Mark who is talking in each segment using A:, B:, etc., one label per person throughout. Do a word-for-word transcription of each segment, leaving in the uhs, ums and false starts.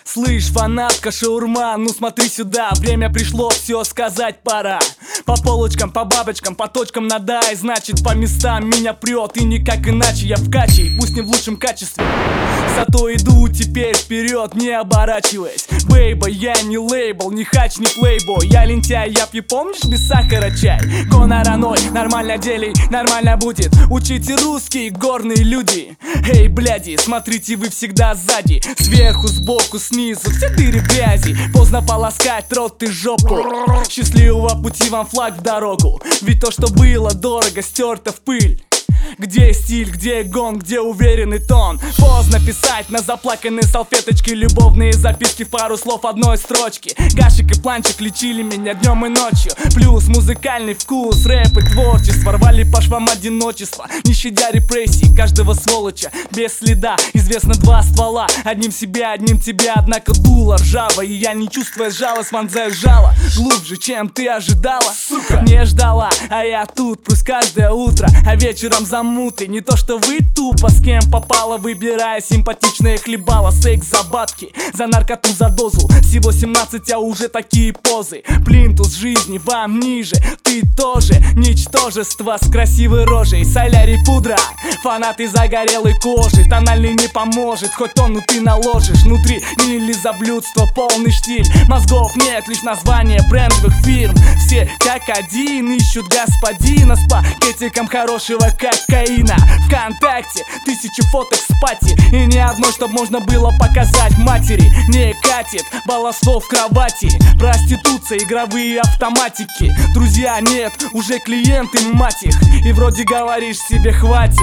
A: Слышь, фанатка, шаурма, ну смотри сюда. Время пришло, все сказать пора. По полочкам, по бабочкам, по точкам надай. Значит, по местам меня прет, и никак иначе. Я в каче, пусть не в лучшем качестве, зато иду теперь вперед, не оборачиваясь. Бейба, я не лейбл, не хач, не плейбой. Я лентяй, я пью, помнишь, без сахара чай. Гонораной, нормально делей, нормально будет. Учите русский, горные люди. Эй, бляди, смотрите, вы всегда сзади. Сверху, сбоку, снизу, все дыры грязи. Поздно полоскать рот и жопу. Счастливого пути вам флаг в дорогу. Ведь то, что было дорого, стерто в пыль. Где стиль, где гон, где уверенный тон? Поздно писать на заплаканной салфеточке любовные записки в пару слов одной строчки. Гашик и планчик лечили меня днем и ночью. Плюс музыкальный вкус, рэп и творчество рвали по швам одиночества, не щадя репрессий каждого сволоча. Без следа, известно два ствола. Одним себя, одним тебя, однако дуло ржаво. И я, не чувствуя жалость, вонзаю жало глубже, чем ты ожидала. Сука, не ждала, а я тут, пусть каждое утро, а вечером замуты. Не то что вы тупо, с кем попало, выбирая симпатичные хлебала. Секс за бабки, за наркоту, за дозу. Всего семнадцать, а уже такие позы. Плинтус жизни вам ниже, ты тоже ничтожество с красивой рожей. Солярий, пудра, фанаты загорелой кожи. Тональный не поможет, хоть тонну ты наложишь. Внутри или заблюдство, полный штиль. Мозгов нет, лишь название брендовых фирм. Все как один ищут господина с пакетиком хорошего кокаина. Вконтакте тысячи фоток с пати, и ни одной, чтоб можно было показать матери. Не катит баловство в кровати, проституция, игровые автоматики. Друзья нет, уже клиенты, мать их. И вроде говоришь себе хватит.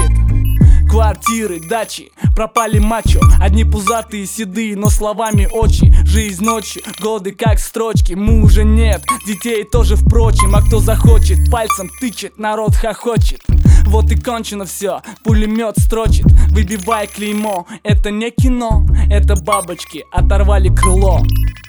A: Квартиры, дачи, пропали мачо. Одни пузатые, седые, но словами очи. Жизнь ночью, годы как строчки. Мужа нет, детей тоже впрочем. А кто захочет, пальцем тычет, народ хохочет. Вот и кончено все, пулемет строчит. Выбивай клеймо, это не кино. Это бабочки оторвали крыло.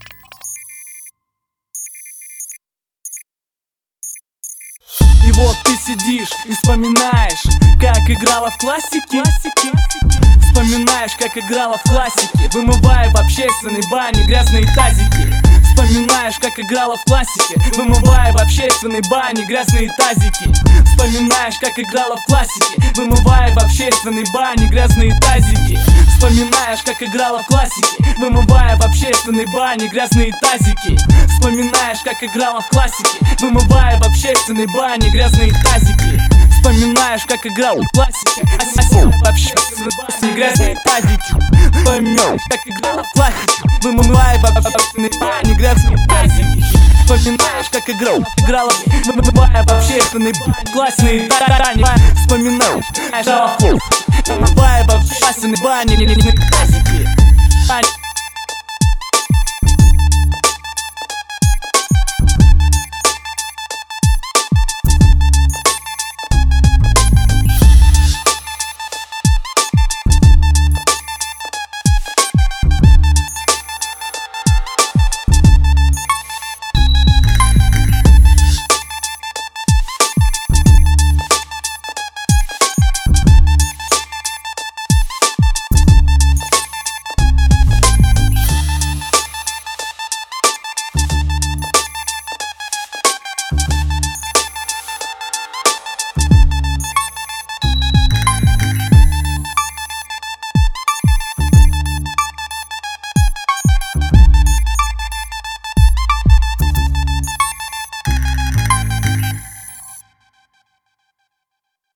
A: И вот ты сидишь и вспоминаешь, как играла в классике. Вспоминаешь, как играла в классике, вымывая в общественной бане грязные тазики. Вспоминаешь, как играла в классике, вымывая в общественной бане грязные тазики. Вспоминаешь, как играла в классике, вымывая в общественной бане грязные тазики. Вспоминаешь, как играла в классике, вымывая в общественной бане грязные тазики. Вспоминаешь, как играла в классике, вымывая в общественной бане грязные тазики. Вспоминаешь, как играл в классике, а сосед в общественной бане грязные тазики. Вспоминаешь, как играла в классике, вымывая в общественной бане грязные тазики. Вспоминаешь, как играл, играла, вымывая в общественной бане классные тазики. Вспоминаешь, вымывая в общественной бане грязные тазики.